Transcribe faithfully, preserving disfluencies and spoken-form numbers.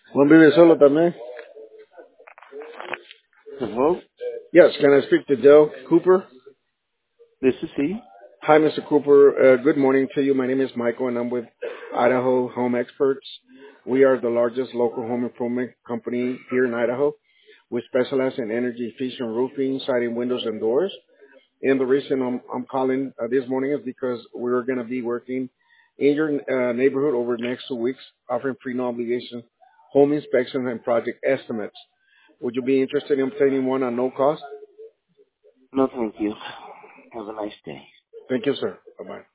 Juan vive solo también. Hello, Yes, can I speak to Dale Cooper? this is he. Hi, Mister Cooper. Uh, good morning to you. My name is Michael, and I'm with Idaho Home Experts. We are the largest local home improvement company here in Idaho. We specialize in energy efficient roofing, siding, windows, and doors. And the reason I'm, I'm calling uh, this morning is because we're going to be working in your uh, neighborhood over the next two weeks, offering free no obligation home inspections and project estimates. Would you be interested in obtaining one at no cost? No, thank you. Have a nice day. Thank you, sir. Bye-bye.